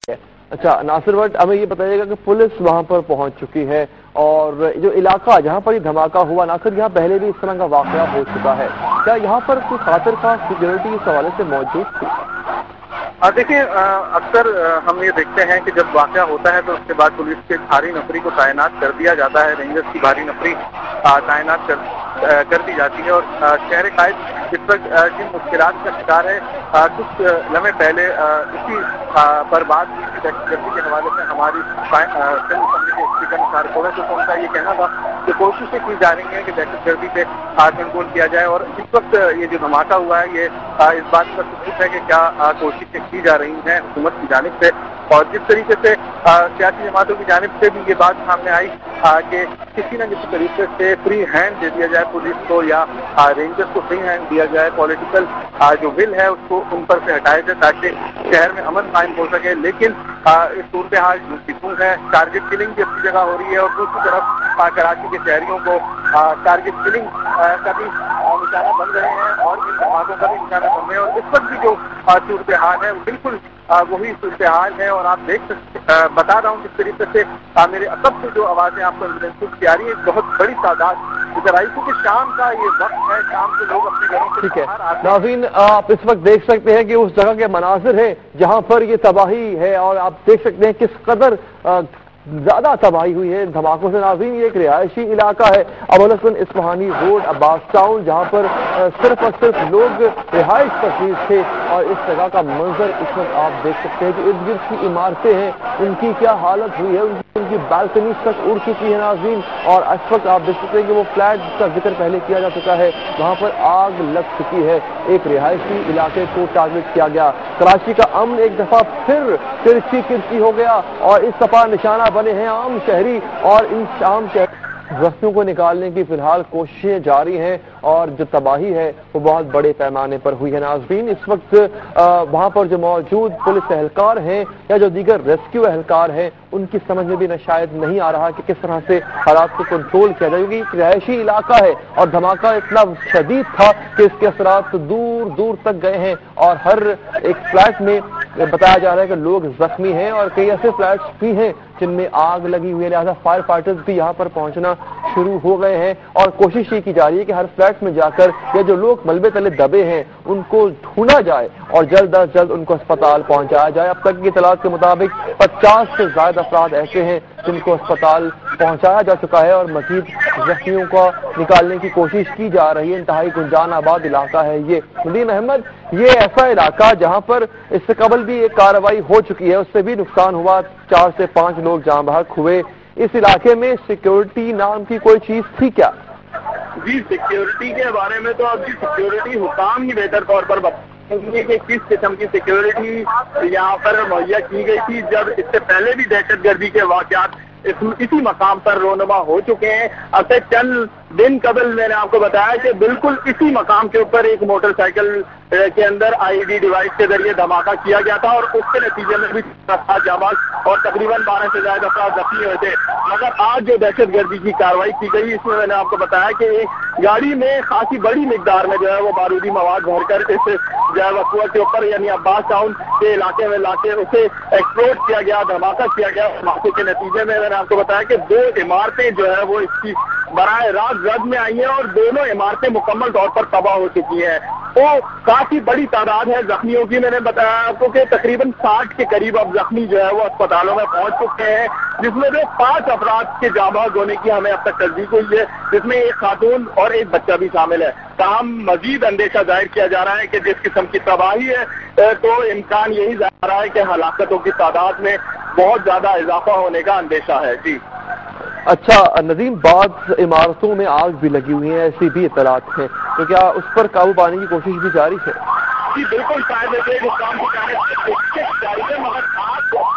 اچھا ناصر بٹ، ہمیں یہ بتائیے گا کہ پولیس وہاں پر پہنچ چکی ہے اور جو علاقہ جہاں پر یہ دھماکہ ہوا، ناصر یہاں پہلے بھی اس طرح کا واقعہ ہو چکا ہے، کیا یہاں پر کوئی خاطر خواہ سیکیورٹی اس حوالے سے موجود تھی؟ دیکھیں، اکثر ہم یہ دیکھتے ہیں کہ جب واقعہ ہوتا ہے تو اس کے بعد پولیس کے بھاری نفری کو تعینات کر دیا جاتا ہے، رینجرز کی بھاری نفری تعینات کر دی جاتی ہے، اور شہر قائد اس وقت جن مشکلات کا شکار ہے، کچھ لمحے پہلے اسی برباد دہشت گردی کے حوالے سے ہماری فلم اسمبلی کے اسپیکر نثار قومی کا یہ کہنا تھا کہ کوششیں کی جا رہی ہیں کہ دہشت گردی پہ کنٹرول کیا جائے، اور اس وقت یہ جو دھماکہ ہوا ہے یہ اس بات کا ثبوت ہے کہ کیا کوششیں کی جا رہی ہیں حکومت کی جانب سے، اور جس طریقے سے سیاسی جماعتوں کی جانب سے بھی یہ بات سامنے آئی کہ کسی نہ کسی طریقے سے فری ہینڈ دے دیا جائے پولیس کو، یا رینجرز کو فری ہینڈ دیا جائے، پولیٹیکل جو ول ہے اس کو ان پر سے ہٹایا جائے تاکہ شہر میں امن قائم ہو سکے، لیکن اس صورتحال جو ہے ٹارگٹ کلنگ بھی اپنی جگہ ہو رہی ہے، اور دوسری طرف کراچی کے شہریوں کو ٹارگٹ کلنگ کا بھی نشانہ بن رہے ہیں، اور ان دھماکوں کا بھی نشانہ بن رہے ہیں، اور اس وقت بھی جو صورتحال ہے وہ بالکل وہی صورتحال ہے، اور آپ دیکھ سکتے بتا رہا ہوں کس طریقے سے میرے عقب سے جو آوازیں آپ کو ایمبولینس کی آ رہی ہے، بہت بڑی تعداد ادھر آئی، کیونکہ شام کا یہ وقت ہے، شام کو لوگ اپنے گھروں سے باہر آتے ہیں۔ ناظرین، آپ اس وقت دیکھ سکتے ہیں کہ اس جگہ کے مناظر ہیں جہاں پر یہ تباہی ہے، اور آپ دیکھ سکتے ہیں کس قدر زیادہ تباہی ہوئی ہے دھماکوں سے۔ ناظرین، یہ ایک رہائشی علاقہ ہے ابوالحسن اصفہانی روڈ عباس ٹاؤن، جہاں پر صرف اور صرف لوگ رہائش پذیر تھے، اور اس جگہ کا منظر اس وقت آپ دیکھ سکتے ہیں کہ ارد گرد کی عمارتیں ہیں ان کی کیا حالت ہوئی ہے، ان کی بالکنی تک اڑ چکی ہے ناظرین، اور اس وقت آپ دیکھ سکتے ہیں کہ وہ فلیٹ جس کا ذکر پہلے کیا جا چکا ہے وہاں پر آگ لگ چکی ہے، ایک رہائشی علاقے کو ٹارگٹ کیا گیا۔ کراچی کا امن ایک دفعہ پھر کرچی ہو گیا، اور اس دفعہ نشانہ بنے ہیں عام شہری، اور ان عام شہری زخمیوں کو نکالنے کی فی الحال کوششیں جاری ہیں، اور جو تباہی ہے وہ بہت بڑے پیمانے پر ہوئی ہے۔ ناظرین، اس وقت وہاں پر جو موجود پولیس اہلکار ہیں یا جو دیگر ریسکیو اہلکار ہیں ان کی سمجھ میں بھی شاید نہیں آ رہا کہ کس طرح سے حالات کو کنٹرول کیا جائے، کیونکہ ایک رہائشی علاقہ ہے اور دھماکہ اتنا شدید تھا کہ اس کے اثرات دور دور تک گئے ہیں، اور ہر ایک فلیٹ میں بتایا جا رہا ہے کہ لوگ زخمی ہیں، اور کئی ایسے فلیٹس بھی ہیں جن میں آگ لگی ہوئی ہے، لہٰذا فائر فائٹرز بھی یہاں پر پہنچنا شروع ہو گئے ہیں، اور کوشش یہ کی جا رہی ہے کہ ہر فلیٹ میں جا کر یا جو لوگ ملبے تلے دبے ہیں ان کو ڈھونڈا جائے اور جلد از جلد ان کو اسپتال پہنچایا جائے۔ اب تک کی اطلاعات کے مطابق 50 سے زائد افراد ایسے ہیں جن کو اسپتال پہنچایا جا چکا ہے، اور مزید زخمیوں کو نکالنے کی کوشش کی جا رہی ہے۔ انتہائی گنجان آباد علاقہ ہے یہ۔ ندیم احمد، یہ ایسا علاقہ جہاں پر اس سے قبل بھی ایک کارروائی ہو چکی ہے، اس سے بھی نقصان ہوا، 4 سے 5 لوگ جاں بحق ہوئے، اس علاقے میں سیکیورٹی نام کی کوئی چیز تھی کیا؟ جی، سیکیورٹی کے بارے میں تو ابھی سیکیورٹی حکام ہی بہتر طور پر بتائیں گے کہ کس قسم کی سیکیورٹی یہاں پر مہیا کی گئی تھی، جب اس سے پہلے بھی دہشت گردی کے واقعات اسی مقام پر رونما ہو چکے ہیں۔ اب سے چند دن قبل میں نے آپ کو بتایا کہ بالکل اسی مقام کے اوپر ایک موٹر سائیکل کے اندر آئی ڈی ڈیوائس کے ذریعے دھماکہ کیا گیا تھا، اور اس کے نتیجے میں بھی جاں اور تقریباً 12 سے زائد افراد زخمی ہوئے تھے۔ مگر آج جو دہشت گردی کی کارروائی کی گئی، اس میں نے آپ کو بتایا کہ ایک گاڑی میں خاصی بڑی مقدار میں جو ہے وہ بارودی مواد بھر کر اس جو ہے وقوع کے اوپر یعنی عباس ٹاؤن کے علاقے میں لا کے اسے ایکسپلوڈ کیا گیا، دھماکہ کیا گیا۔ دھماکے کے نتیجے میں نے آپ کو بتایا کہ 2 عمارتیں جو ہے وہ اس کی براہ راست زد میں آئی ہیں، اور دونوں عمارتیں مکمل طور پر تباہ ہو چکی ہیں۔ وہ کافی بڑی تعداد ہے زخمیوں کی، میں نے بتایا آپ کو کہ تقریباً 60 کے قریب اب زخمی جو ہے وہ اسپتالوں میں پہنچ چکے ہیں، جس میں سے 5 افراد کے جاں بحق ہونے کی ہمیں اب تک تصدیق ہوئی ہے، جس میں ایک خاتون اور ایک بچہ بھی شامل ہے۔ تاہم مزید اندیشہ ظاہر کیا جا رہا ہے کہ جس قسم کی تباہی ہے تو امکان یہی ظاہر رہا ہے کہ ہلاکتوں کی تعداد میں بہت زیادہ اضافہ ہونے کا اندیشہ ہے۔ جی اچھا ندیم، بعض عمارتوں میں آگ بھی لگی ہوئی ہیں، ایسی بھی اطلاعات ہیں، تو کیا اس پر قابو پانے کی کوشش بھی جاری ہے؟ جی بالکل، شاید اس کام کی جاری ہے، مگر آگ